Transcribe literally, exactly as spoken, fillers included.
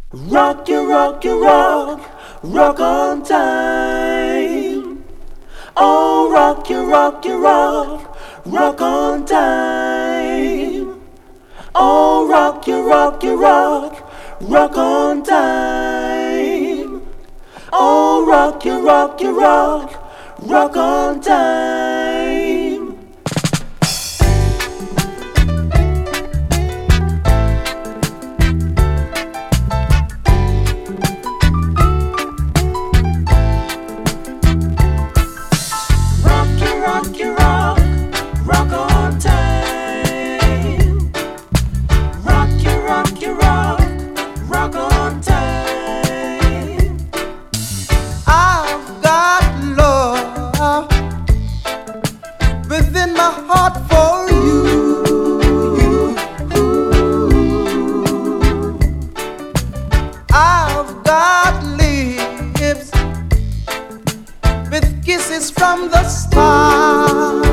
Rock you, rock you, rock, rock on time. Oh, rock you, rock you, rock, rock on time. Oh, rock you, rock you, rock, rock on time. Oh, rock you, rock you, rock, rock on time. Rock you, rock, rock on time. Rock you, rock you, rock, rock on time. I've got love within my heart for you. I've got lips with kisses from the stars.